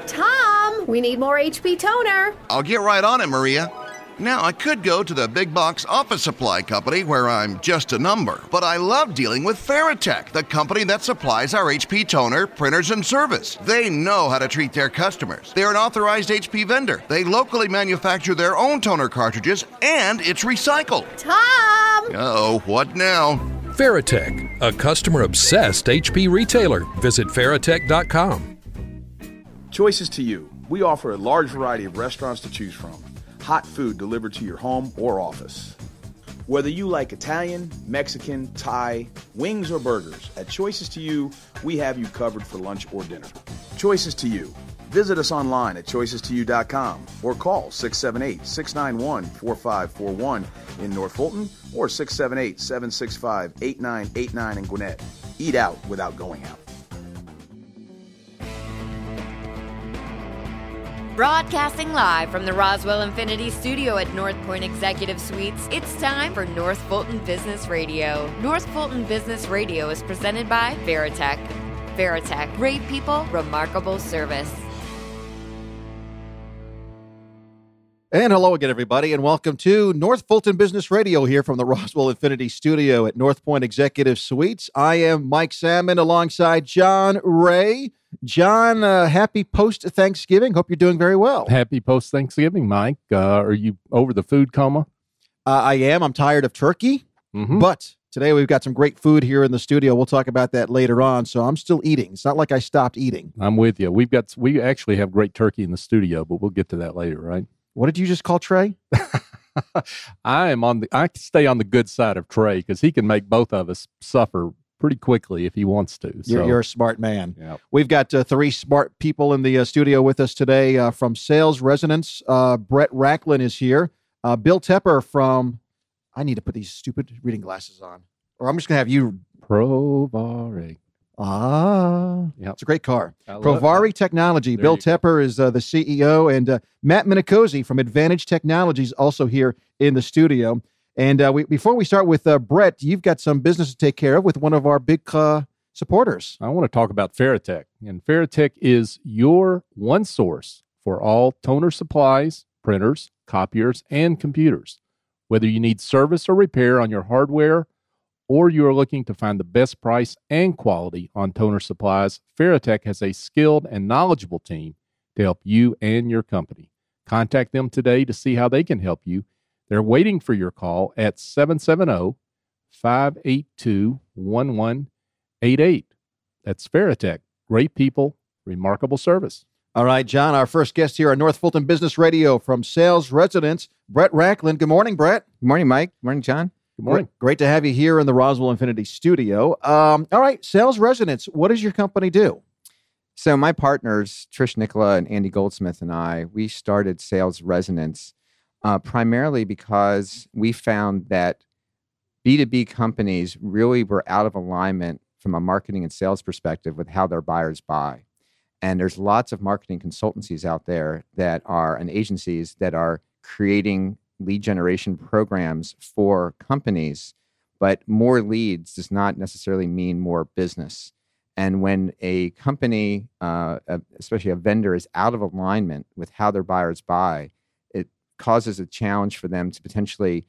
Tom, we need more HP toner. I'll get right on it, Maria. Now, I could go to the big box office supply company where I'm just a number, but I love dealing with Veritech, the company that supplies our HP toner, printers, and service. They know how to treat their customers. They're an authorized HP vendor. They locally manufacture their own toner cartridges, and it's recycled. Tom! Uh-oh, what now? Veritech, a customer-obsessed HP retailer. Visit Veritech.com. Choices to you. We offer a large variety of restaurants to choose from. Hot food delivered to your home or office. Whether you like Italian, Mexican, Thai, wings, or burgers, at Choices to You, we have you covered for lunch or dinner. Choices to You. Visit us online at choicestoyou.com or call 678-691-4541 in North Fulton or 678-765-8989 in Gwinnett. Eat out without going out. Broadcasting live from the Roswell Infinity Studio at North Point Executive Suites, it's time for North Fulton Business Radio. North Fulton Business Radio is presented by Veritech. Veritech, great people, remarkable service. And hello again, everybody, and welcome to North Fulton Business Radio here from the Roswell Infinity Studio at North Point Executive Suites. I am Mike Salmon alongside John Ray. John, happy post-Thanksgiving. Hope you're doing very well. Happy post-Thanksgiving, Mike. Are you over the food coma? I am. I'm tired of turkey, but today we've got some great food here in the studio. We'll talk about that later on, so I'm still eating. It's not like I stopped eating. I'm with you. We actually have great turkey in the studio, but we'll get to that later, right? What did you just call Trey? I stay on the good side of Trey because he can make both of us suffer pretty quickly if he wants to. So. You're a smart man. Yep. We've got three smart people in the studio with us today. From Sales Resonance, Brett Racklin is here. Bill Tepper from, I need to put these stupid reading glasses on, or I'm just going to have you. Provari. Yep. It's a great car. Provari Technology. Bill Tepper is the CEO, and Matt Minicozzi from Advantage Technologies also here in the studio. And before we start with Brett, you've got some business to take care of with one of our big supporters. I want to talk about Veritech. And Veritech is your one source for all toner supplies, printers, copiers, and computers. Whether you need service or repair on your hardware, or you are looking to find the best price and quality on toner supplies, Veritech has a skilled and knowledgeable team to help you and your company. Contact them today to see how they can help you. They're waiting for your call at 770-582-1188. That's Veritech. Great people, remarkable service. All right, John, our first guest here on North Fulton Business Radio from Sales Residents, Brett Racklin. Good morning, Brett. Good morning, Mike. Good morning, John. Good morning. Great to have you here in the Roswell Infinity Studio. All right, Sales Residents, what does your company do? So my partners, Trish Nicola and Andy Goldsmith and I, we started Sales Resonance primarily because we found that B2B companies really were out of alignment from a marketing and sales perspective with how their buyers buy. And there's lots of marketing consultancies out there that are, and agencies that are creating lead generation programs for companies, but more leads does not necessarily mean more business. And when a company, especially a vendor, is out of alignment with how their buyers buy, it causes a challenge for them to potentially,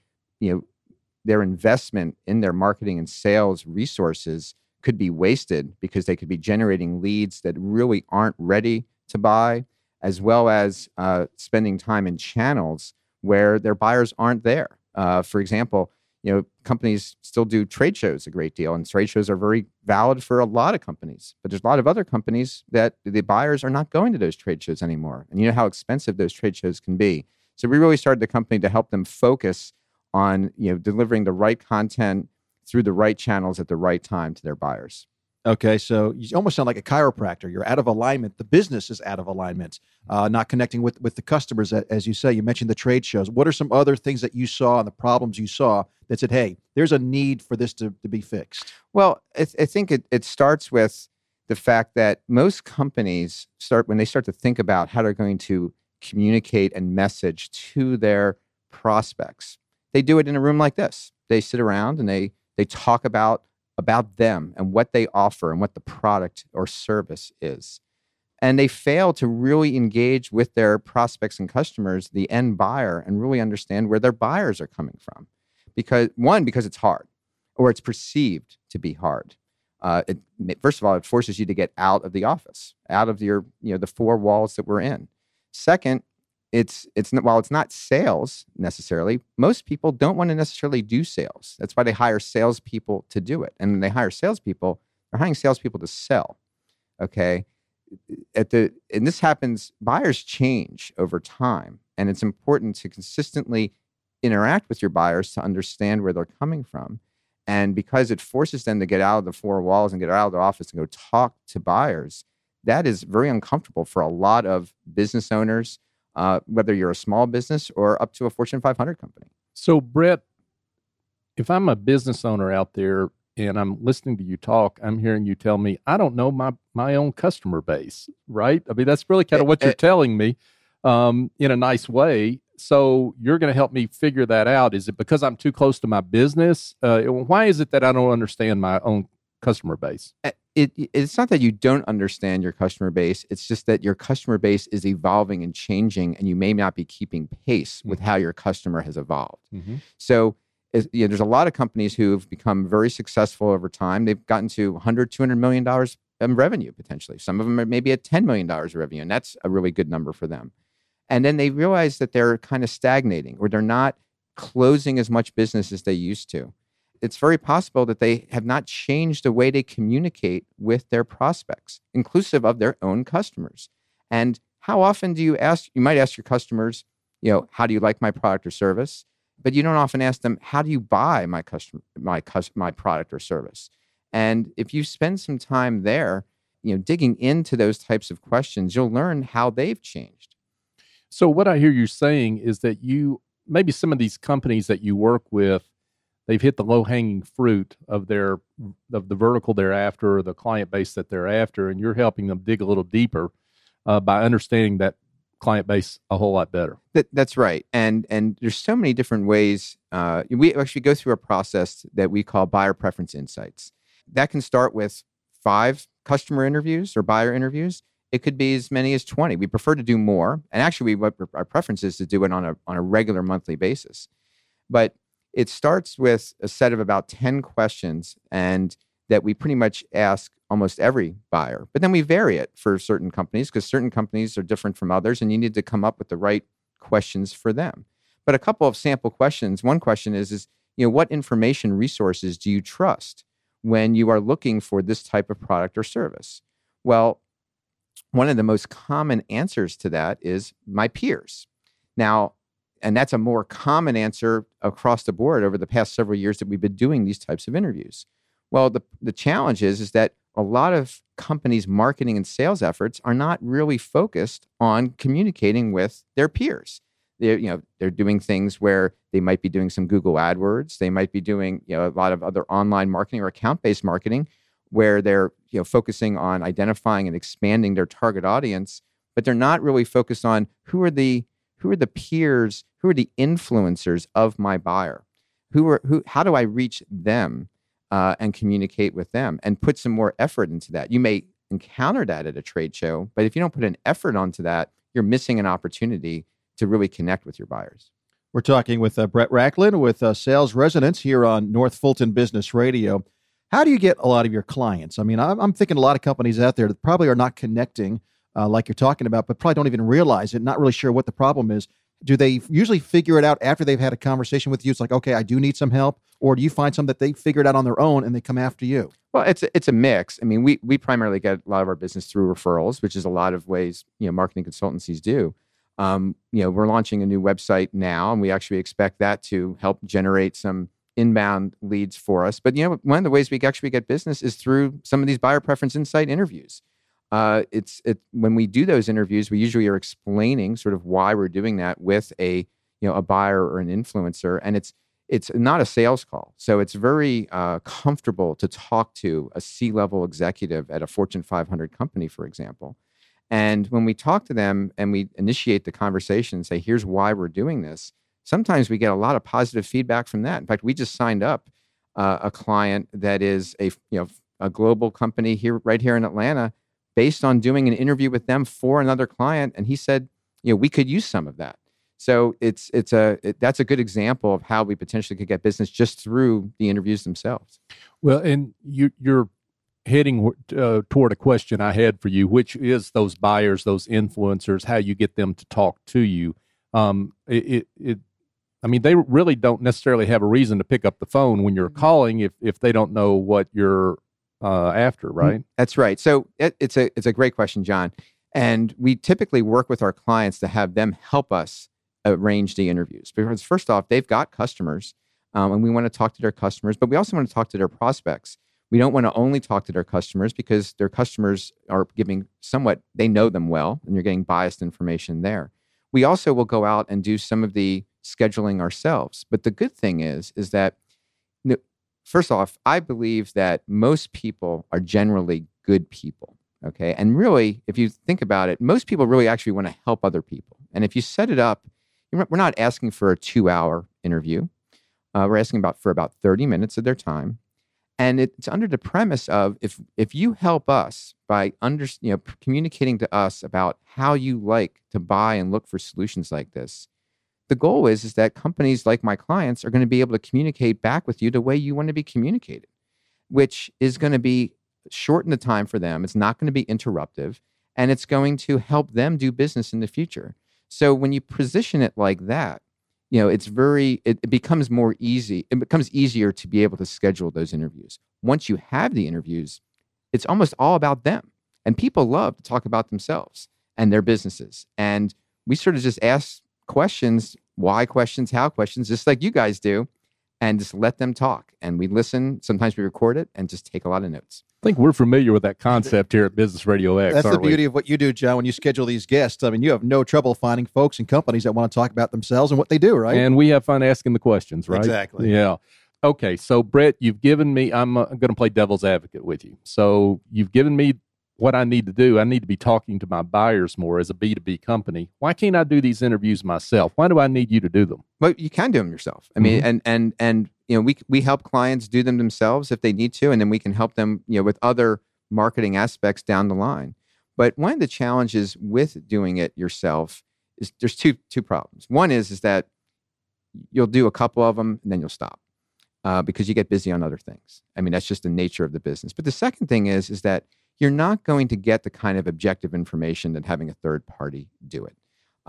their investment in their marketing and sales resources could be wasted because they could be generating leads that really aren't ready to buy, as well as spending time in channels where their buyers aren't there. For example, companies still do trade shows a great deal, and trade shows are very valid for a lot of companies. But there's a lot of other companies that the buyers are not going to those trade shows anymore. And you know how expensive those trade shows can be. So we really started the company to help them focus on delivering the right content through the right channels at the right time to their buyers. Okay, so you almost sound like a chiropractor. You're out of alignment. The business is out of alignment, not connecting with the customers, as you say. You mentioned the trade shows. What are some other things that you saw and the problems you saw that said, hey, there's a need for this to be fixed? Well, I think it starts with the fact that most companies when they start to think about how they're going to communicate and message to their prospects, they do it in a room like this. They sit around and they talk about them and what they offer and what the product or service is. And they fail to really engage with their prospects and customers, the end buyer, and really understand where their buyers are coming from. Because it's hard, or it's perceived to be hard. First of all, it forces you to get out of the office, out of your, the four walls that we're in. Second, while it's not sales necessarily, most people don't want to necessarily do sales. That's why they hire salespeople to do it. And when they hire salespeople, they're hiring salespeople to sell. Okay. And this happens, buyers change over time, and it's important to consistently interact with your buyers to understand where they're coming from. And because it forces them to get out of the four walls and get out of their office and go talk to buyers, that is very uncomfortable for a lot of business owners, whether you're a small business or up to a Fortune 500 company. So, Brett, if I'm a business owner out there and I'm listening to you talk, I'm hearing you tell me, I don't know my own customer base, right? I mean, that's really kind of what you're telling me in a nice way. So you're going to help me figure that out. Is it because I'm too close to my business? Why is it that I don't understand my own customer base? It's not that you don't understand your customer base. It's just that your customer base is evolving and changing, and you may not be keeping pace with how your customer has evolved. Mm-hmm. So there's a lot of companies who've become very successful over time. They've gotten to $100, $200 million in revenue, potentially. Some of them are maybe at $10 million of revenue, and that's a really good number for them. And then they realize that they're kind of stagnating, or they're not closing as much business as they used to. It's very possible that they have not changed the way they communicate with their prospects, inclusive of their own customers. And how often do you might ask your customers, how do you like my product or service? But you don't often ask them, how do you buy my product or service? And if you spend some time there, digging into those types of questions, you'll learn how they've changed. So what I hear you saying is that maybe some of these companies that you work with, they've hit the low-hanging fruit of the vertical they're after, or the client base that they're after, and you're helping them dig a little deeper by understanding that client base a whole lot better. That's right. And there's so many different ways. We actually go through a process that we call buyer preference insights. That can start with 5 customer interviews or buyer interviews. It could be as many as 20. We prefer to do more. And actually, what our preference is to do it on a regular monthly basis. But it starts with a set of about 10 questions, and that we pretty much ask almost every buyer. But then we vary it for certain companies, because certain companies are different from others, and you need to come up with the right questions for them. But a couple of sample questions. One question is what information resources do you trust when you are looking for this type of product or service? Well, one of the most common answers to that is my peers. Now, and that's a more common answer across the board over the past several years that we've been doing these types of interviews. Well, the challenge is that a lot of companies' marketing and sales efforts are not really focused on communicating with their peers. They're doing things where they might be doing some Google AdWords. They might be doing a lot of other online marketing or account-based marketing, where they're focusing on identifying and expanding their target audience, but they're not really focused on who are the peers, who are the influencers of my buyer, how do I reach them and communicate with them and put some more effort into that. You may encounter that at a trade show, but if you don't put an effort onto that, you're missing an opportunity to really connect with your buyers. We're talking with Brett Rachlin with Sales Resonance here on North Fulton Business Radio. How do you get a lot of your clients? I mean, I'm thinking a lot of companies out there that probably are not connecting like you're talking about, but probably don't even realize it, not really sure what the problem is. Do they usually figure it out after they've had a conversation with you? It's like, okay, I do need some help. Or do you find some that they figured out on their own and they come after you? Well, it's a mix. I mean, we primarily get a lot of our business through referrals, which is a lot of ways, marketing consultancies do. We're launching a new website now, and we actually expect that to help generate some inbound leads for us. But, one of the ways we actually get business is through some of these buyer preference insight interviews. When we do those interviews, we usually are explaining sort of why we're doing that with a buyer or an influencer, and it's not a sales call. So it's very comfortable to talk to a C-level executive at a Fortune 500 company, for example. And when we talk to them and we initiate the conversation and say, here's why we're doing this, sometimes we get a lot of positive feedback from that. In fact, we just signed up a client that is a global company right here in Atlanta, based on doing an interview with them for another client. And he said, we could use some of that. So that's a good example of how we potentially could get business just through the interviews themselves. Well, and you're heading toward a question I had for you, which is those buyers, those influencers, how you get them to talk to you. They really don't necessarily have a reason to pick up the phone when you're calling if they don't know what you're after, right? That's right. So it's a great question, John. And we typically work with our clients to have them help us arrange the interviews. Because first off, they've got customers, and we want to talk to their customers, but we also want to talk to their prospects. We don't want to only talk to their customers because their customers are giving they know them well, and you're getting biased information there. We also will go out and do some of the scheduling ourselves. But the good thing is that, first off, I believe that most people are generally good people. Okay. And really, if you think about it, most people really actually want to help other people. And if you set it up, we're not asking for a 2-hour interview. We're asking for about 30 minutes of their time. And it's under the premise of if you help us by communicating to us about how you like to buy and look for solutions like this, the goal is that companies like my clients are going to be able to communicate back with you the way you want to be communicated, which is going to be shorten the time for them. It's not going to be interruptive, and it's going to help them do business in the future. So when you position it like that, it becomes more easy. It becomes easier to be able to schedule those interviews. Once you have the interviews, it's almost all about them. And people love to talk about themselves and their businesses. And we sort of just ask questions, why questions, how questions, just like you guys do, and just let them talk. And we listen. Sometimes we record it and just take a lot of notes. I think we're familiar with that concept here at Business Radio X. That's the beauty of what you do, John, when you schedule these guests. I mean, you have no trouble finding folks and companies that want to talk about themselves and what they do, right? And we have fun asking the questions, right? Exactly. Yeah. Okay, so Brett, you've given me, I'm going to play devil's advocate with you. So you've given me what I need to do. I need to be talking to my buyers more as a B2B company. Why can't I do these interviews myself? Why do I need you to do them? Well, you can do them yourself. I mean, and we help clients do them themselves if they need to, and then we can help them, with other marketing aspects down the line. But one of the challenges with doing it yourself is there's two problems. One is that you'll do a couple of them and then you'll stop because you get busy on other things. I mean, that's just the nature of the business. But the second thing is that you're not going to get the kind of objective information that having a third party do it.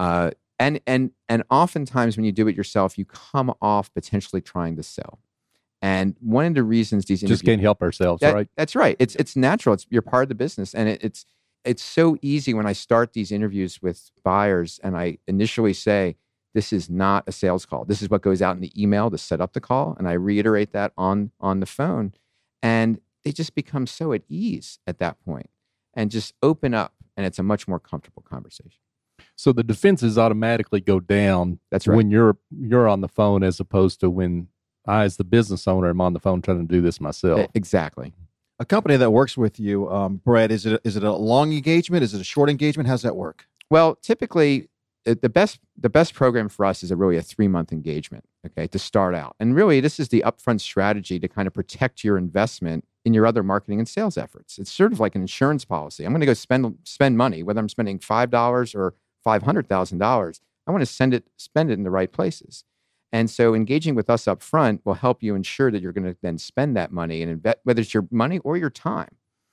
And oftentimes when you do it yourself, you come off potentially trying to sell. And one of the reasons these just can't help ourselves, right? That's right. It's natural. You're part of the business, and it's so easy when I start these interviews with buyers, and I initially say, "This is not a sales call. This is what goes out in the email to set up the call," and I reiterate that on the phone, and they just become so at ease at that point, and just open up, and it's a much more comfortable conversation. So the defenses automatically go down. That's right. When you're on the phone, as opposed to when I, as the business owner, am on the phone trying to do this myself. Exactly. A company that works with you, Brett, is it a long engagement? Is it a short engagement? How's that work? Well, typically, the best program for us is really a 3-month engagement, okay, to start out. And really, this is the upfront strategy to kind of protect your investment in your other marketing and sales efforts. It's sort of like an insurance policy. I'm going to go spend money, whether I'm spending $5 or $500,000. I want to spend it in the right places. And so engaging with us up front will help you ensure that you're going to then spend that money and invest, whether it's your money or your time.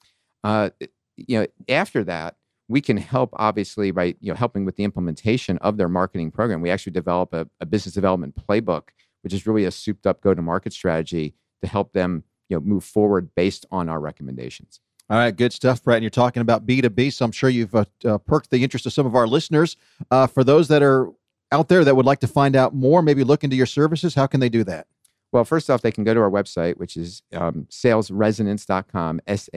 After that, we can help obviously by helping with the implementation of their marketing program. We actually develop a business development playbook, which is really a souped up go-to-market strategy to help them move forward based on our recommendations. All right, good stuff, Brett. And you're talking about B2B, so I'm sure you've perked the interest of some of our listeners. For those that are out there that would like to find out more, maybe look into your services, how can they do that? Well, first off, they can go to our website, which is salesresonance.com,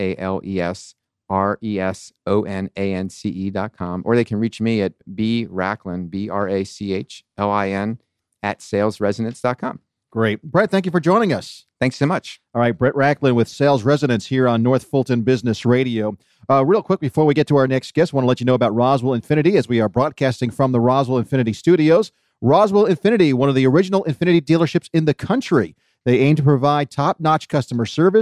SalesResonance.com, or they can reach me at brachlin, BRACHLIN, at salesresonance.com. Great. Brett, thank you for joining us. Thanks so much. All right, Brett Rachlin with Sales Resonance here on North Fulton Business Radio. Real quick, before we get to our next guest, I want to let you know about Roswell Infinity as we are broadcasting from the Roswell Infinity Studios. Roswell Infinity, one of the original Infinity dealerships in the country. They aim to provide top-notch customer service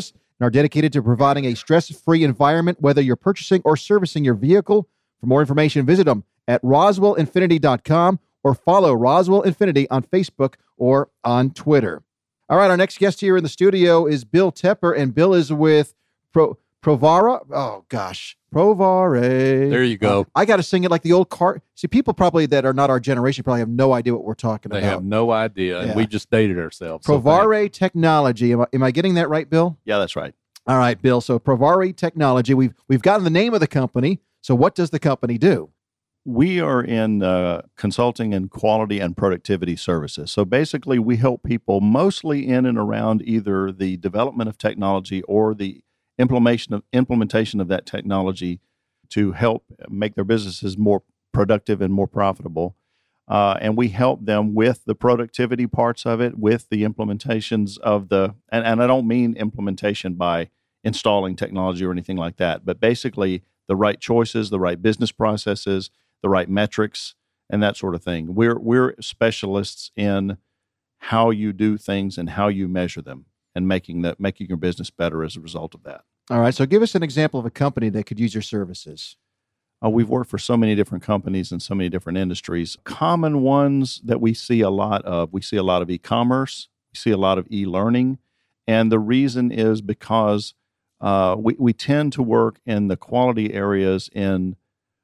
and are dedicated to providing a stress-free environment, whether you're purchasing or servicing your vehicle. For more information, visit them at RoswellInfinity.com or follow Roswell Infinity on Facebook or on Twitter. All right, our next guest here in the studio is Bill Tepper, and Bill is with Provare. Oh, gosh. Provare. There you go. I got to sing it like the old car. See, people probably that are not our generation probably have no idea what we're talking about. They have no idea, and we just dated ourselves. Provare Technology. Am I getting that right, Bill? Yeah, that's right. All right, Bill. So Provare Technology, we've gotten the name of the company. So what does the company do? We are in consulting and quality and productivity services. So basically, we help people mostly in and around either the development of technology or the implementation of that technology to help make their businesses more productive and more profitable. And we help them with the productivity parts of it, with the implementations of and I don't mean implementation by installing technology or anything like that, but basically the right choices, the right business processes, the right metrics, and that sort of thing. We're specialists in how you do things and how you measure them, and making your business better as a result of that. All right. So give us an example of a company that could use your services. We've worked for so many different companies in so many different industries. Common ones that we see a lot of e-commerce, we see a lot of e-learning, and the reason is because we tend to work in the quality areas in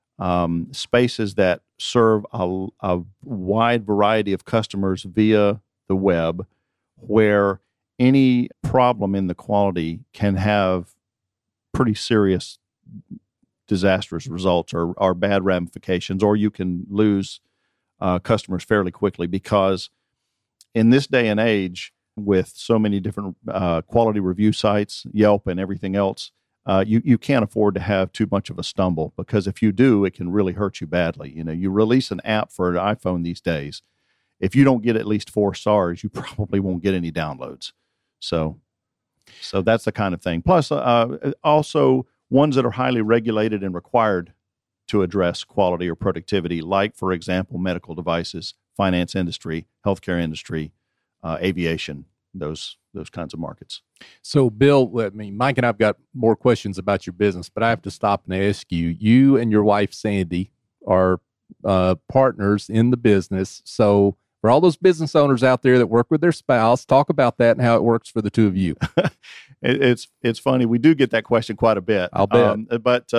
spaces that serve a wide variety of customers via the web, where any problem in the quality can have pretty serious disastrous results or bad ramifications, or you can lose customers fairly quickly, because in this day and age, with so many different quality review sites, Yelp and everything else, you can't afford to have too much of a stumble, because if you do, it can really hurt you badly. You release an app for an iPhone these days. If you don't get at least 4 stars, you probably won't get any downloads. So that's the kind of thing. Plus, also ones that are highly regulated and required to address quality or productivity, like, for example, medical devices, finance industry, healthcare industry, aviation, those kinds of markets. So, Bill, Mike and I've got more questions about your business, but I have to stop and ask you. You and your wife, Sandy, are partners in the business. So, for all those business owners out there that work with their spouse, talk about that and how it works for the two of you. It's funny. We do get that question quite a bit. I'll bet. But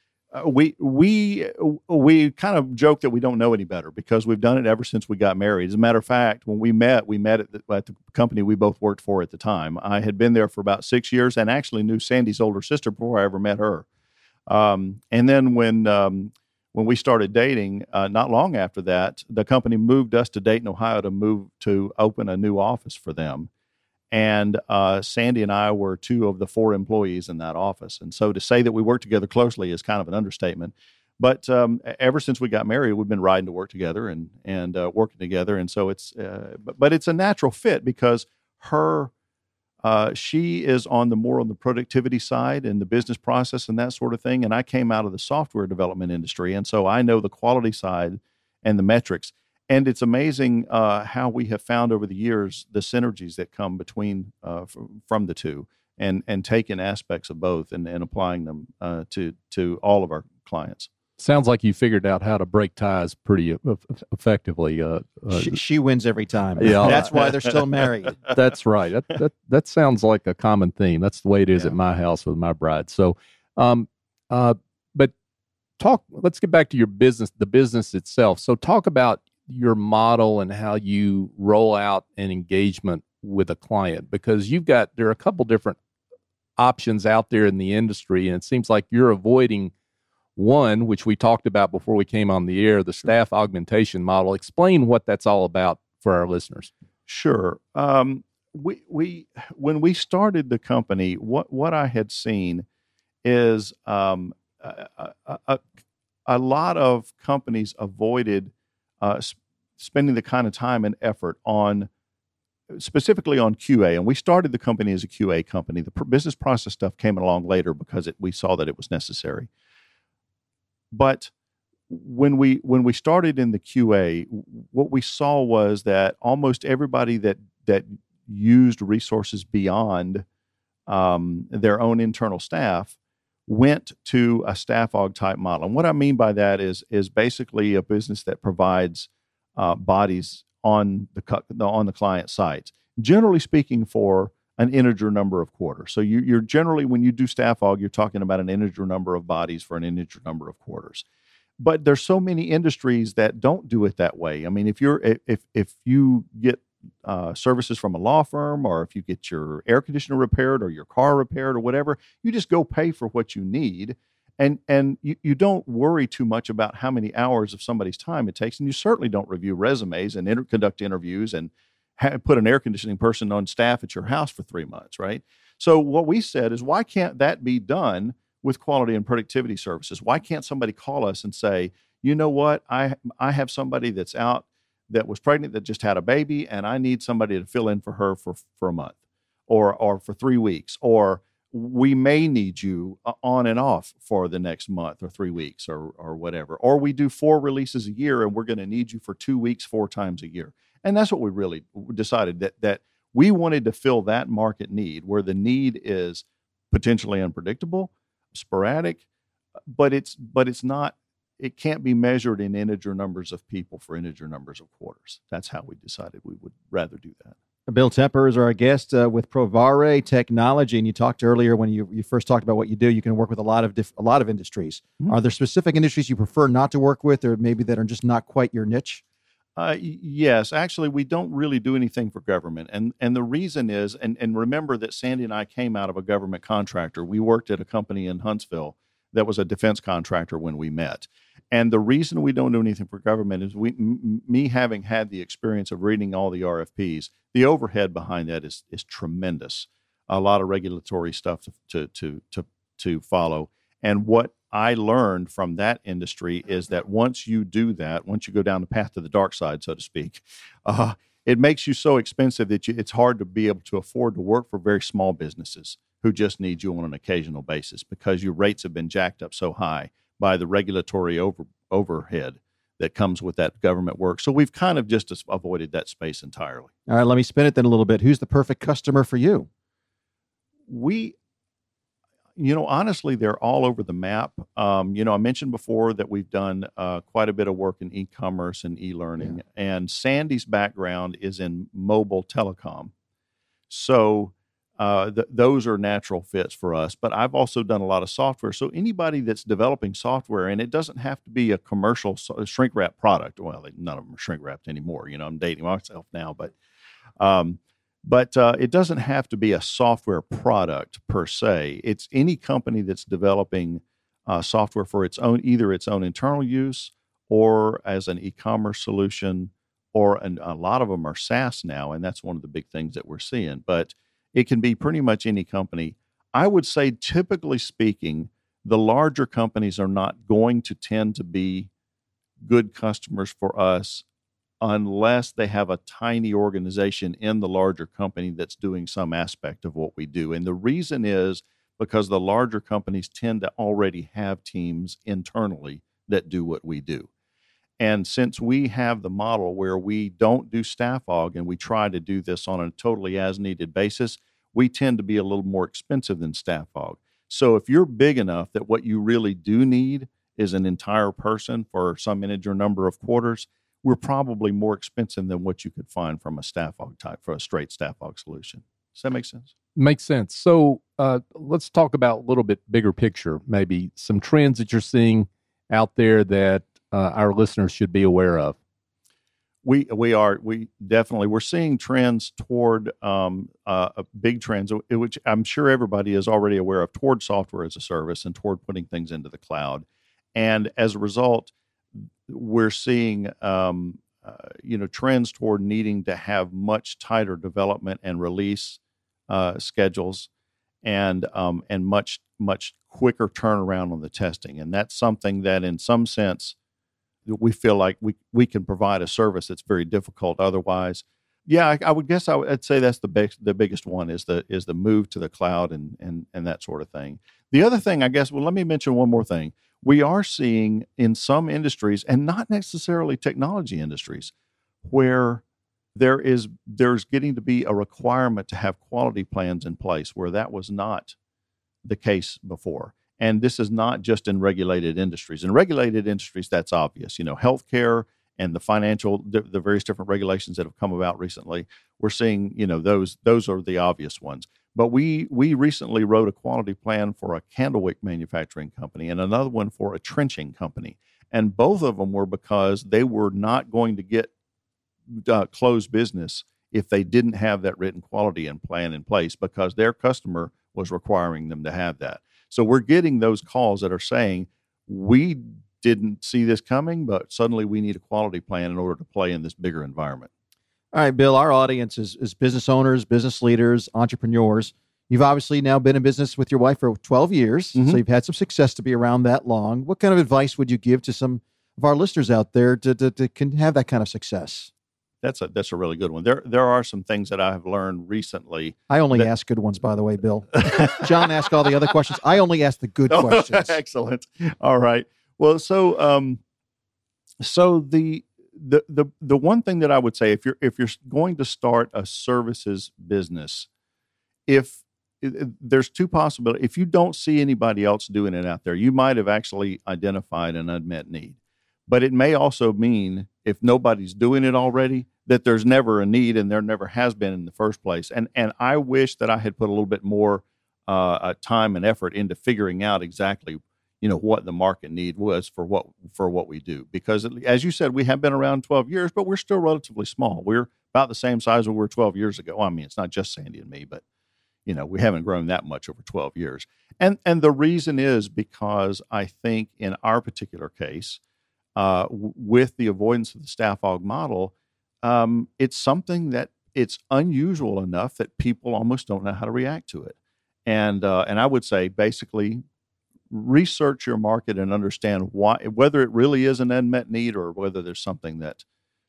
we kind of joke that we don't know any better, because we've done it ever since we got married. As a matter of fact, when we met at the company we both worked for at the time. I had been there for about 6 years and actually knew Sandy's older sister before I ever met her. And then when we started dating, not long after that, the company moved us to Dayton, Ohio to open a new office for them. And Sandy and I were 2 of the 4 employees in that office. And so to say that we worked together closely is kind of an understatement. But ever since we got married, we've been riding to work together and working together. And so it's a natural fit, because she is on the productivity side and the business process and that sort of thing. And I came out of the software development industry. And so I know the quality side and the metrics. And it's amazing how we have found over the years the synergies that come between from the two, and taking aspects of both and applying them to all of our clients. Sounds like you figured out how to break ties pretty effectively. She wins every time. Yeah, that's why they're still married. That's right. That sounds like a common theme. That's the way it is at my house with my bride. So, but let's get back to your business, the business itself. So talk about your model and how you roll out an engagement with a client, because there are a couple different options out there in the industry, and it seems like you're avoiding one, which we talked about before we came on the air, the staff augmentation model. Explain what that's all about for our listeners. Sure. We when we started the company, what I had seen is a lot of companies avoided spending the kind of time and effort specifically on QA. And we started the company as a QA company. The business process stuff came along later because we saw that it was necessary. But when we started in the QA, what we saw was that almost everybody that used resources beyond their own internal staff, went to a staff aug type model. And what I mean by that is basically a business that provides bodies on the client sites, generally speaking, for an integer number of quarters. So you're generally, when you do staff aug, you're talking about an integer number of bodies for an integer number of quarters. But there's so many industries that don't do it that way. I mean, if you get services from a law firm, or if you get your air conditioner repaired or your car repaired or whatever, you just go pay for what you need. And you don't worry too much about how many hours of somebody's time it takes. And you certainly don't review resumes and conduct interviews and put an air conditioning person on staff at your house for 3 months, right? So what we said is, why can't that be done with quality and productivity services? Why can't somebody call us and say, you know what, I have somebody that's out that was pregnant, that just had a baby, and I need somebody to fill in for her for a month or for 3 weeks, or we may need you on and off for the next month or 3 weeks or whatever. Or we do 4 releases a year and we're going to need you for 2 weeks, 4 times a year. And that's what we really decided, that we wanted to fill that market need, where the need is potentially unpredictable, sporadic, but it's not, it can't be measured in integer numbers of people for integer numbers of quarters. That's how we decided we would rather do that. Bill Tepper is our guest with Provare Technology, and you talked earlier when you first talked about what you do. You can work with a lot of industries. Mm-hmm. Are there specific industries you prefer not to work with, or maybe that are just not quite your niche? Yes, actually, we don't really do anything for government, and the reason is, and remember that Sandy and I came out of a government contractor. We worked at a company in Huntsville that was a defense contractor when we met. And the reason we don't do anything for government is me having had the experience of reading all the RFPs, the overhead behind that is tremendous. A lot of regulatory stuff to follow. And what I learned from that industry is that once you do that, once you go down the path to the dark side, so to speak, it makes you so expensive that it's hard to be able to afford to work for very small businesses who just need you on an occasional basis, because your rates have been jacked up so high by the regulatory overhead that comes with that government work. So we've kind of just avoided that space entirely. All right, let me spin it then a little bit. Who's the perfect customer for you? Honestly, they're all over the map. I mentioned before that we've done quite a bit of work in e-commerce and e-learning, and Sandy's background is in mobile telecom. So those are natural fits for us. But I've also done a lot of software. So anybody that's developing software, and it doesn't have to be a commercial shrink wrap product. Well, none of them are shrink wrapped anymore. I'm dating myself now, but it doesn't have to be a software product per se. It's any company that's developing software for either its own internal use or as an e-commerce solution, and a lot of them are SaaS now, and that's one of the big things that we're seeing. But it can be pretty much any company. I would say, typically speaking, the larger companies are not going to tend to be good customers for us unless they have a tiny organization in the larger company that's doing some aspect of what we do. And the reason is because the larger companies tend to already have teams internally that do what we do. And since we have the model where we don't do staff aug and we try to do this on a totally as-needed basis, we tend to be a little more expensive than staff aug. So if you're big enough that what you really do need is an entire person for some integer number of quarters, we're probably more expensive than what you could find from a staff aug type, for a straight staff aug solution. Does that make sense? Makes sense. So let's talk about a little bit bigger picture, maybe some trends that you're seeing out there that our listeners should be aware of. We're seeing trends toward big trends, which I'm sure everybody is already aware of, toward software as a service and toward putting things into the cloud. And as a result, we're seeing trends toward needing to have much tighter development and release schedules, and much quicker turnaround on the testing. And that's something that, in some sense, we feel like we can provide a service that's very difficult otherwise. Yeah, I'd say that's the biggest one is the move to the cloud and that sort of thing. The other thing, let me mention one more thing. We are seeing in some industries, and not necessarily technology industries, where there's getting to be a requirement to have quality plans in place where that was not the case before. And this is not just in regulated industries. In regulated industries, that's obvious. Healthcare and the various different regulations that have come about recently, we're seeing, those are the obvious ones. But we recently wrote a quality plan for a candlewick manufacturing company and another one for a trenching company. And both of them were because they were not going to get closed business if they didn't have that written quality and plan in place, because their customer was requiring them to have that. So we're getting those calls that are saying, we didn't see this coming, but suddenly we need a quality plan in order to play in this bigger environment. All right, Bill, our audience is business owners, business leaders, entrepreneurs. You've obviously now been in business with your wife for 12 years, so you've had some success to be around that long. What kind of advice would you give to some of our listeners out there to can have that kind of success? That's a really good one. There are some things that I have learned recently. I only ask good ones, by the way, Bill. John asked all the other questions. I only ask the good questions. Excellent. All right. Well, so the one thing that I would say, if you're going to start a services business, there's two possibilities. If you don't see anybody else doing it out there, you might have actually identified an unmet need. But it may also mean, if nobody's doing it already, that there's never a need and there never has been in the first place. And I wish that I had put a little bit more time and effort into figuring out exactly, what the market need was for what we do. Because as you said, we have been around 12 years, but we're still relatively small. We're about the same size we were 12 years ago. I mean, it's not just Sandy and me, but we haven't grown that much over 12 years. And the reason is because I think in our particular case, with the avoidance of the staff aug model, it's something that it's unusual enough that people almost don't know how to react to it. And I would say basically research your market and understand whether it really is an unmet need or whether there's something that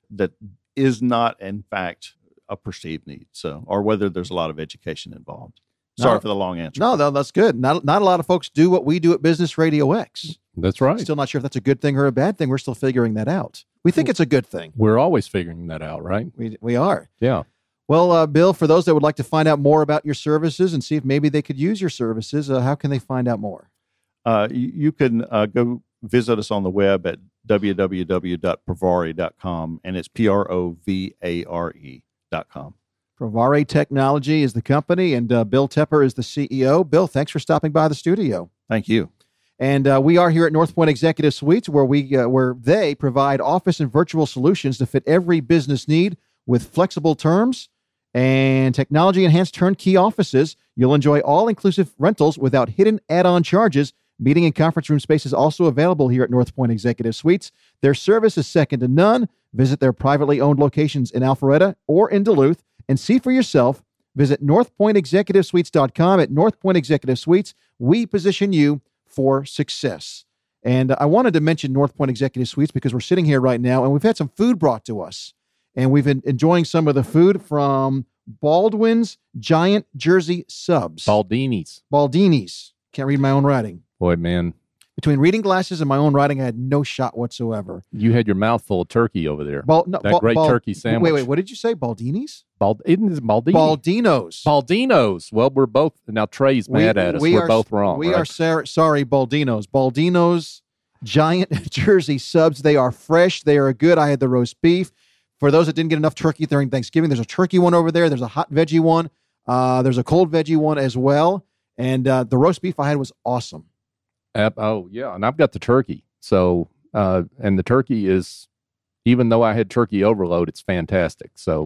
is not in fact a perceived need. So, or whether there's a lot of education involved. Sorry for the long answer. No, that's good. Not a lot of folks do what we do at Business Radio X. That's right. Still not sure if that's a good thing or a bad thing. We're still figuring that out. We think it's a good thing. We're always figuring that out, right? We are. Yeah. Well, Bill, for those that would like to find out more about your services and see if maybe they could use your services, how can they find out more? You can go visit us on the web at www.provare.com, and it's PROVARE.com. Provare Technology is the company, and Bill Tepper is the CEO. Bill, thanks for stopping by the studio. Thank you. And we are here at North Point Executive Suites, where they provide office and virtual solutions to fit every business need with flexible terms and technology-enhanced turnkey offices. You'll enjoy all-inclusive rentals without hidden add-on charges. Meeting and conference room space is also available here at North Point Executive Suites. Their service is second to none. Visit their privately owned locations in Alpharetta or in Duluth and see for yourself. Visit northpointexecutivessuites.com. At North Point Executive Suites, we position you for success. And I wanted to mention North Point Executive Suites because we're sitting here right now and we've had some food brought to us. And we've been enjoying some of the food from Baldwin's Giant Jersey Subs. Baldini's. Can't read my own writing. Boy, man. Between reading glasses and my own writing, I had no shot whatsoever. You had your mouth full of turkey over there. Great turkey sandwich. Wait, what did you say? Baldini's? Isn't it Baldini? Baldino's. Well, we're both, now Trey's mad at us. We're both wrong. We are sorry, Baldino's. Baldino's Giant Jersey Subs. They are fresh. They are good. I had the roast beef. For those that didn't get enough turkey during Thanksgiving, there's a turkey one over there. There's a hot veggie one. There's a cold veggie one as well. And the roast beef I had was awesome. Oh, yeah. And I've got the turkey. So, and the turkey is, even though I had turkey overload, it's fantastic. So,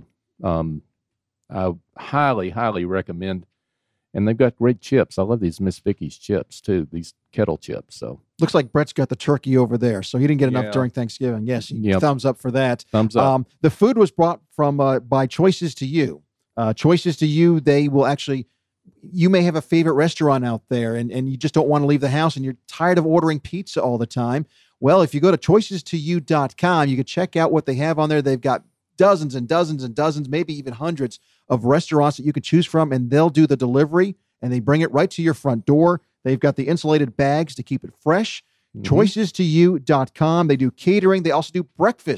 I highly, highly recommend. And they've got great chips. I love these Miss Vicky's chips, too, these kettle chips. So, looks like Brett's got the turkey over there. So, he didn't get enough during Thanksgiving. Yes, thumbs up for that. Thumbs up. The food was brought from by Choices to You. Choices to You, they will actually... You may have a favorite restaurant out there and you just don't want to leave the house and you're tired of ordering pizza all the time. Well, if you go to choicestoyou.com, you can check out what they have on there. They've got dozens and dozens and dozens, maybe even hundreds of restaurants that you can choose from, and they'll do the delivery and they bring it right to your front door. They've got the insulated bags to keep it fresh. Choicestoyou.com. They do catering. They also do breakfast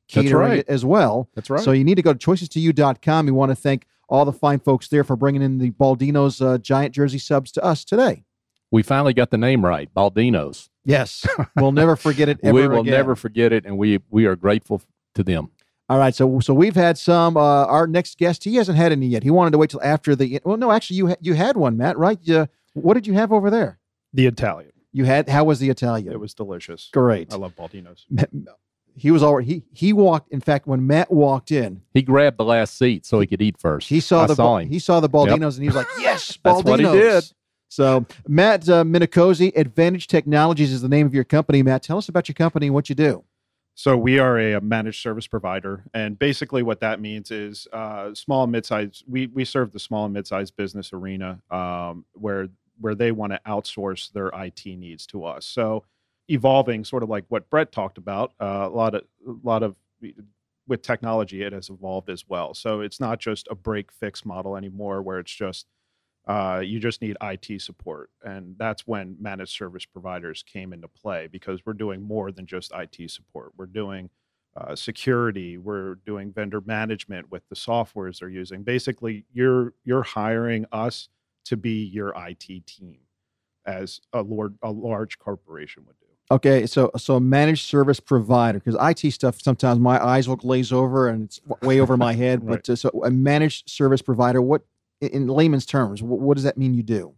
catering right. it as well. That's right. So you need to go to choicestoyou.com. We want to thank all the fine folks there for bringing in the Baldino's giant jersey subs to us today. We finally got the name right, Baldino's. Yes. We'll never forget it ever We will again. never forget it, and we are grateful to them. All right, so we've had some. Our next guest, he hasn't had any yet. He wanted to wait till after the. Well, no, actually, you had one, Matt, right? What did you have over there? The Italian. You had. How was the Italian? It was delicious. Great. I love Baldino's. He was already. He walked. In fact, when Matt walked in, He grabbed the last seat so he could eat first. he saw him. He saw the Baldino's, and he was like, "Yes, Baldino's." That's what he did. So, Matt Minicozy, Advantage Technologies is the name of your company. Matt, tell us about your company and what you do. So we are a managed service provider, and basically what that means is small and mid-sized. We serve the small and mid-sized business arena where they want to outsource their IT needs to us. So evolving, sort of like what Brett talked about, a lot of with technology, it has evolved as well. So it's not just a break-fix model anymore, where it's just you just need IT support. And that's when managed service providers came into play, because we're doing more than just IT support. We're doing security. We're doing vendor management with the softwares they're using. Basically, you're hiring us to be your IT team, as a large corporation would do. Okay, so a managed service provider, because IT stuff, sometimes my eyes will glaze over and it's way over my head. Right. But so a managed service provider, what, in layman's terms, what does that mean you do?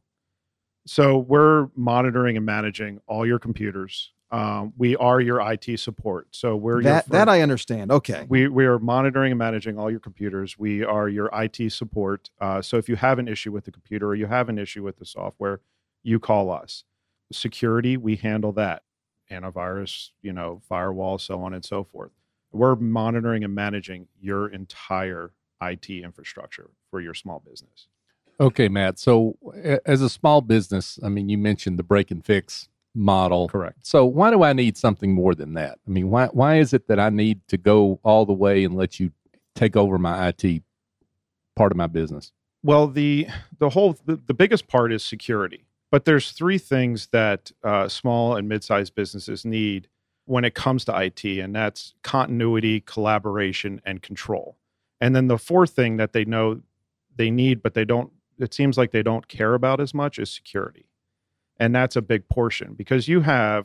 So we're monitoring and managing all your computers. We are your IT support. So we're that I understand. Okay. We are monitoring and managing all your computers. We are your IT support. So if you have an issue with the computer or you have an issue with the software, you call us. Security, we handle that. Antivirus, firewall, so on and so forth. We're monitoring and managing your entire IT infrastructure for your small business. Okay, Matt. So as a small business, I mean, you mentioned the break and fix model. Correct. So why do I need something more than that? I mean, why is it that I need to go all the way and let you take over my IT part of my business? Well, the biggest part is security. But there's three things that small and mid-sized businesses need when it comes to IT, and that's continuity, collaboration, and control. And then the fourth thing that they know they need, but it seems like they don't care about as much, is security. And that's a big portion, because in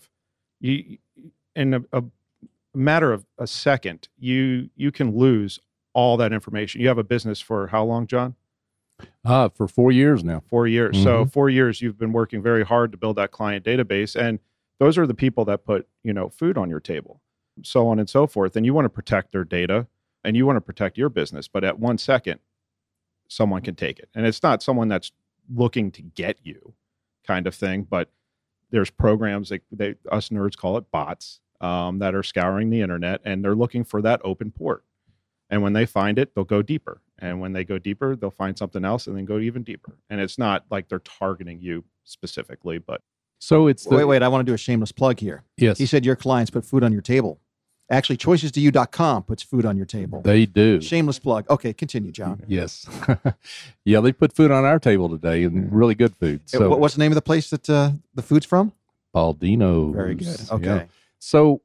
a matter of a second, you can lose all that information. You have a business for how long, John? For 4 years now. 4 years. Mm-hmm. So 4 years you've been working very hard to build that client database. And those are the people that put, food on your table, so on and so forth. And you want to protect their data and you want to protect your business. But at 1 second, someone can take it. And it's not someone that's looking to get you kind of thing, but there's programs that us nerds call it bots that are scouring the internet, and they're looking for that open port. And when they find it, they'll go deeper. And when they go deeper, they'll find something else and then go even deeper. And it's not like they're targeting you specifically, but. So it's wait, I want to do a shameless plug here. Yes. He said your clients put food on your table. Actually, choicestoyou.com puts food on your table. They do. Shameless plug. Okay, continue, John. Yes. Yeah, they put food on our table today, and really good food. So what's the name of the place that the food's from? Baldino's. Very good. Okay. Yeah. So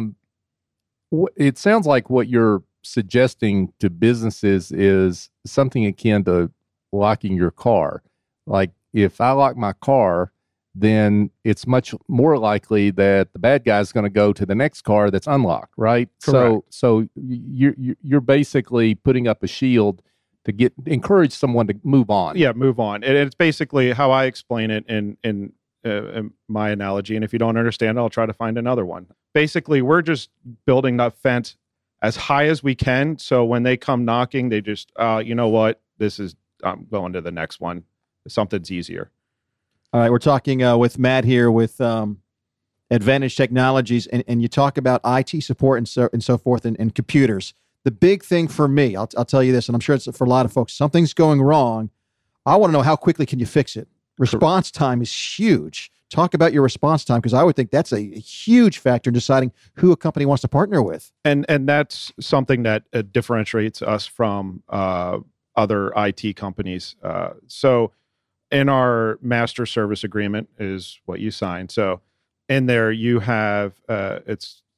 it sounds like what you're suggesting to businesses is something akin to locking your car. Like, if I lock my car, then it's much more likely that the bad guy's going to go to the next car that's unlocked, right? Correct. So you're basically putting up a shield to encourage someone to move on. Yeah, move on. And it's basically how I explain it in my analogy. And if you don't understand it, I'll try to find another one. Basically, we're just building that fence as high as we can. So when they come knocking, they just, you know what? I'm going to the next one. Something's easier. All right, we're talking with Matt here with Advantage Technologies, and you talk about IT support and so forth and computers. The big thing for me, I'll tell you this, and I'm sure it's for a lot of folks, something's going wrong. I want to know, how quickly can you fix it? Response time is huge. Talk about your response time, because I would think that's a huge factor in deciding who a company wants to partner with. And that's something that differentiates us from other IT companies. So in our master service agreement is what you sign. So in there you have, it's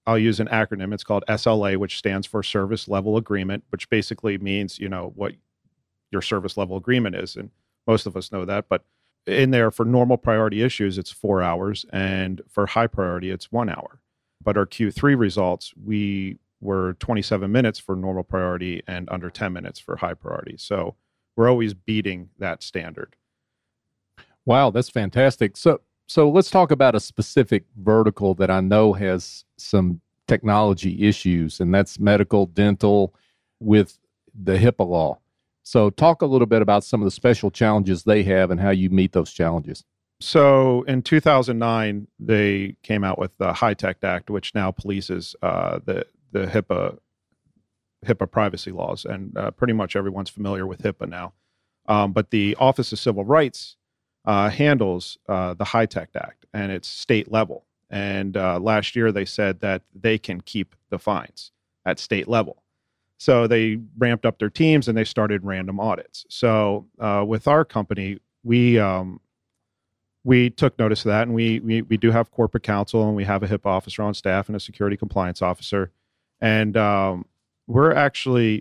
I'll use an acronym. It's called SLA, which stands for Service Level Agreement, which basically means, what your service level agreement is. And most of us know that. But in there, for normal priority issues, it's 4 hours. And for high priority, it's 1 hour. But our Q3 results, we were 27 minutes for normal priority and under 10 minutes for high priority. So we're always beating that standard. Wow, that's fantastic. So let's talk about a specific vertical that I know has some technology issues, and that's medical, dental, with the HIPAA law. So talk a little bit about some of the special challenges they have and how you meet those challenges. So in 2009, they came out with the HITECH Act, which now polices the HIPAA privacy laws, and pretty much everyone's familiar with HIPAA now. But the Office of Civil Rights handles the HITECH Act, and it's state level. And last year they said that they can keep the fines at state level. So they ramped up their teams and they started random audits. So with our company, we took notice of that, and we do have corporate counsel, and we have a HIPAA officer on staff and a security compliance officer. And we're actually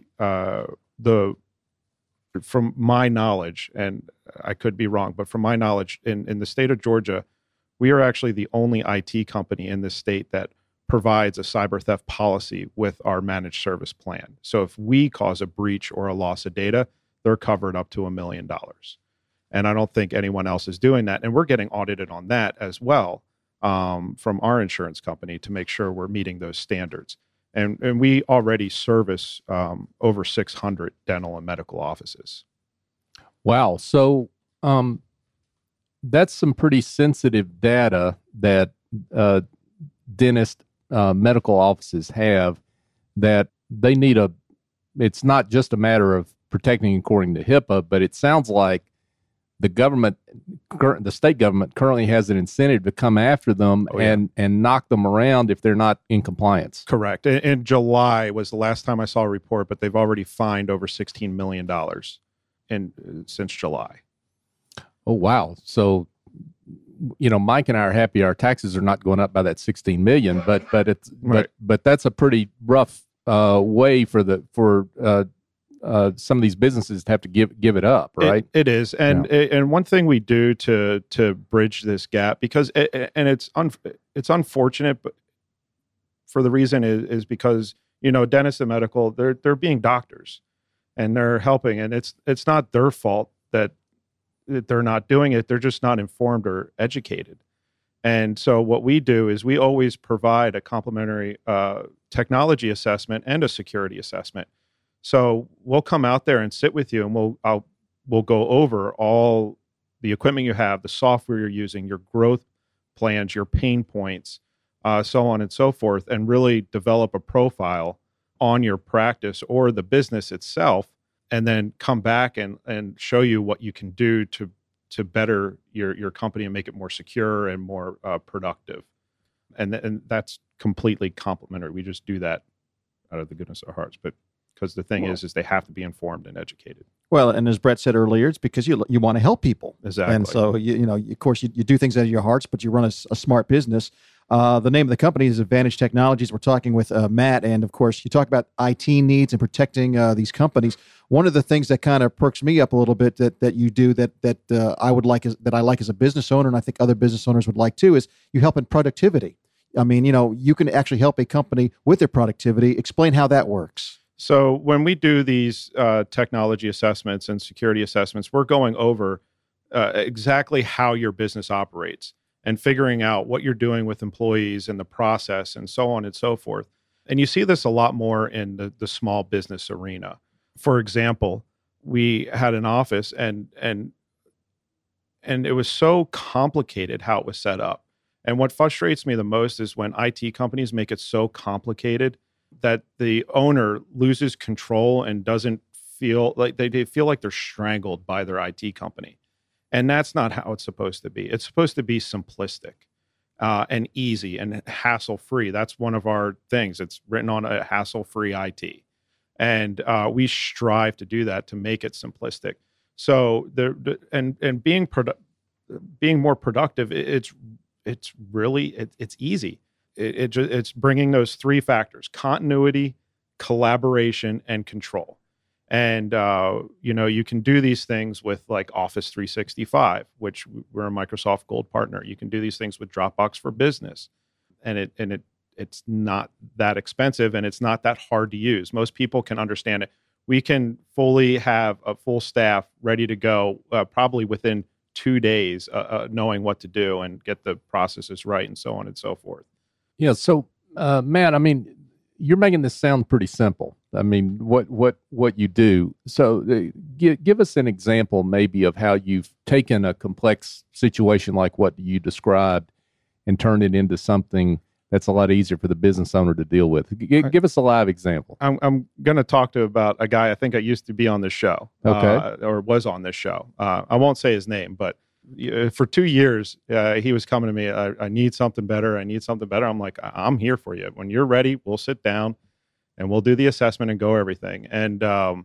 from my knowledge, and I could be wrong, but from my knowledge, in the state of Georgia, we are actually the only IT company in this state that provides a cyber theft policy with our managed service plan. So if we cause a breach or a loss of data, they're covered up to $1 million. And I don't think anyone else is doing that. And we're getting audited on that as well from our insurance company to make sure we're meeting those standards. And we already service over 600 dental and medical offices. Wow. So that's some pretty sensitive data that dentist medical offices have, that they need it's not just a matter of protecting according to HIPAA, but it sounds like the state government currently has an incentive to come after them and knock them around if they're not in compliance. Correct. In July was the last time I saw a report, but they've already fined over $16 million since July. Oh, wow. So, Mike and I are happy our taxes are not going up by that 16 million, but it's right. but that's a pretty rough way for some of these businesses to have to give it up, right? It is, and one thing we do to bridge this gap, because it's unfortunate, but for the reason is because dentists and medical, they're being doctors, and they're helping, and it's not their fault that they're not doing it. They're just not informed or educated. And so what we do is we always provide a complimentary technology assessment and a security assessment. So we'll come out there and sit with you, and we'll go over all the equipment you have, the software you're using, your growth plans, your pain points, so on and so forth, and really develop a profile on your practice or the business itself, and then come back and show you what you can do to better your company and make it more secure and more productive. And that's completely complimentary. We just do that out of the goodness of our hearts. But because the thing is they have to be informed and educated. Well, and as Brett said earlier, it's because you want to help people. Exactly. And so, of course, you do things out of your hearts, but you run a smart business. The name of the company is Advantage Technologies. We're talking with Matt, and of course, you talk about IT needs and protecting these companies. One of the things that kind of perks me up a little bit that you do that I like as a business owner, and I think other business owners would like too, is you help in productivity. I mean, you can actually help a company with their productivity. Explain how that works. So when we do these technology assessments and security assessments, we're going over exactly how your business operates and figuring out what you're doing with employees and the process and so on and so forth. And you see this a lot more in the small business arena. For example, we had an office and it was so complicated how it was set up. And what frustrates me the most is when IT companies make it so complicated that the owner loses control and doesn't feel like they feel like they're strangled by their IT company. And that's not how it's supposed to be. It's supposed to be simplistic and easy and hassle-free. That's one of our things. It's written on a hassle-free IT. And we strive to do that, to make it simplistic. So being more productive, it's easy. it's bringing those three factors: continuity, collaboration, and control. And, you can do these things with like Office 365, which we're a Microsoft Gold partner. You can do these things with Dropbox for Business, and it's not that expensive, and it's not that hard to use. Most people can understand it. We can fully have a full staff ready to go, probably within 2 days, knowing what to do and get the processes right, and so on and so forth. Yeah. So, Matt, I mean, you're making this sound pretty simple. I mean, what you do. So give us an example maybe of how you've taken a complex situation like what you described and turned it into something that's a lot easier for the business owner to deal with. Give us a live example. I'm going to talk about a guy I think I used to be on this show, or was on this show. I won't say his name, but for 2 years, he was coming to me, I need something better. I need something better. I'm like, I'm here for you. When you're ready, we'll sit down and we'll do the assessment and go everything. And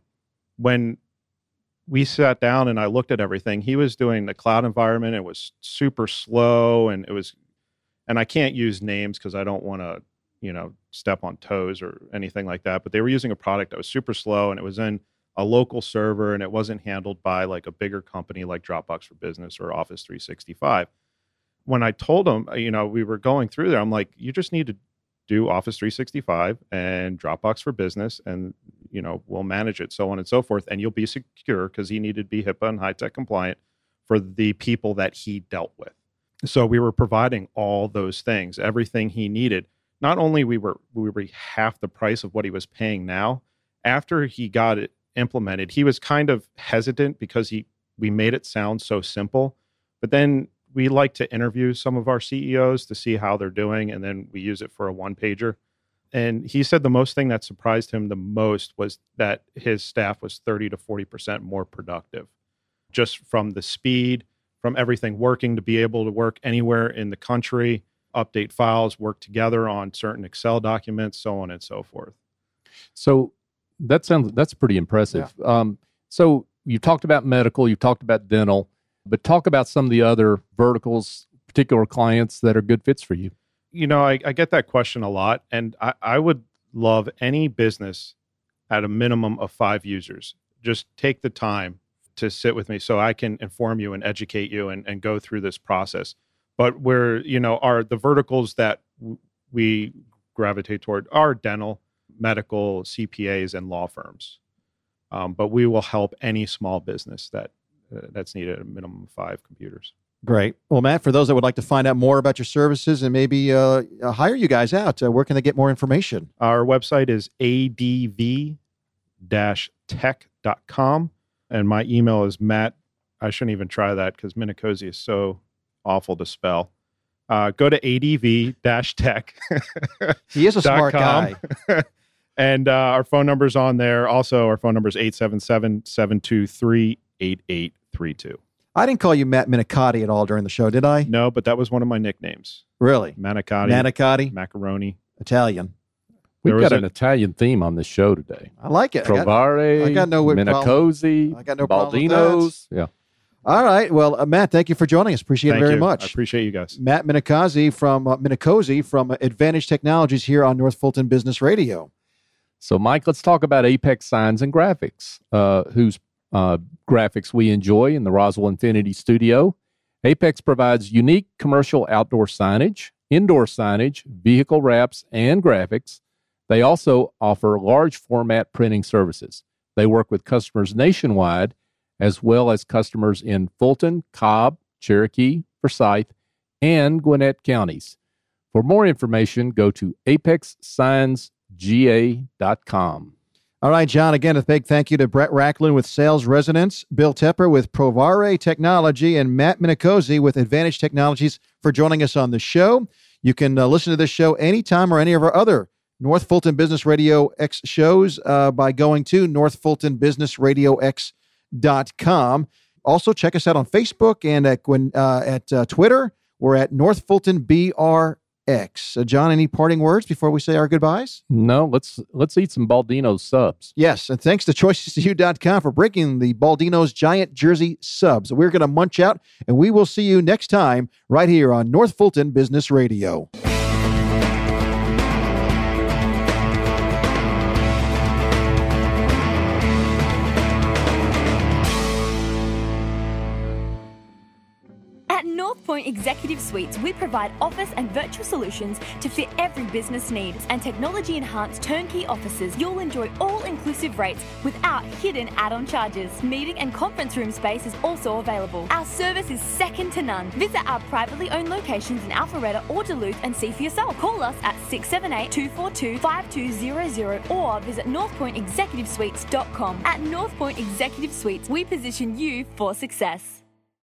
when we sat down and I looked at everything, he was doing the cloud environment. It was super slow, and and I can't use names because I don't want to, step on toes or anything like that. But they were using a product that was super slow, and it was in a local server, and it wasn't handled by like a bigger company like Dropbox for Business or Office 365. When I told him, we were going through there, I'm like, you just need to do Office 365 and Dropbox for Business, and, we'll manage it, so on and so forth. And you'll be secure, because he needed to be HIPAA and high-tech compliant for the people that he dealt with. So we were providing all those things, everything he needed. Not only we were half the price of what he was paying now, after he got it implemented, he was kind of hesitant because we made it sound so simple. But then we like to interview some of our CEOs to see how they're doing, and then we use it for a one-pager. And he said the most thing that surprised him the most was that his staff was 30 to 40% more productive, just from the speed, from everything working, to be able to work anywhere in the country, update files, work together on certain Excel documents, so on and so forth. So that's pretty impressive. Yeah. So you talked about medical, you talked about dental, but talk about some of the other verticals, particular clients that are good fits for you. I get that question a lot, and I would love any business at a minimum of 5 users. Just take the time to sit with me so I can inform you and educate you and go through this process. But where, are the verticals that we gravitate toward are dental, medical, CPAs, and law firms. But we will help any small business that's needed a minimum of 5 computers. Great. Well, Matt, for those that would like to find out more about your services and maybe hire you guys out, where can they get more information? Our website is adv-tech.com. And my email is Matt. I shouldn't even try that because Minicozy is so awful to spell. Go to adv-tech. He is a smart guy. And our phone number's on there. Also, our phone number is 877-723-8832. I didn't call you Matt Manicotti at all during the show, did I? No, but that was one of my nicknames. Really? Manicotti. Macaroni. Italian. We've got an Italian theme on this show today. I like it. Provare, I got no Minicozy, I got no problem Baldinos. Yeah. All right. Well, Matt, thank you for joining us. Appreciate it very much. I appreciate you guys. Matt Minicozy from Advantage Technologies here on North Fulton Business Radio. So, Mike, let's talk about Apex Signs and Graphics, whose graphics we enjoy in the Roswell Infinity Studio. Apex provides unique commercial outdoor signage, indoor signage, vehicle wraps, and graphics. They also offer large format printing services. They work with customers nationwide, as well as customers in Fulton, Cobb, Cherokee, Forsyth, and Gwinnett counties. For more information, go to apexsignsga.com. All right, John, again, a big thank you to Brett Racklin with Sales Resonance, Bill Tepper with Provare Technology, and Matt Minicozy with Advantage Technologies for joining us on the show. You can listen to this show anytime or any of our other North Fulton Business Radio X shows by going to northfultonbusinessradiox.com. Also, check us out on Facebook and at Twitter. We're at North Fulton BRX. John, any parting words before we say our goodbyes? No, let's eat some Baldino's subs. Yes, and thanks to choicestoyou.com for breaking the Baldino's Giant Jersey subs. We're going to munch out, and we will see you next time right here on North Fulton Business Radio. Point Executive Suites, we provide office and virtual solutions to fit every business need, and technology-enhanced turnkey offices. You'll enjoy all-inclusive rates without hidden add-on charges. Meeting and conference room space is also available. Our service is second to none. Visit our privately owned locations in Alpharetta or Duluth and see for yourself. Call us at 678-242-5200 or visit northpointexecutivesuites.com. At North Point Executive Suites, we position you for success.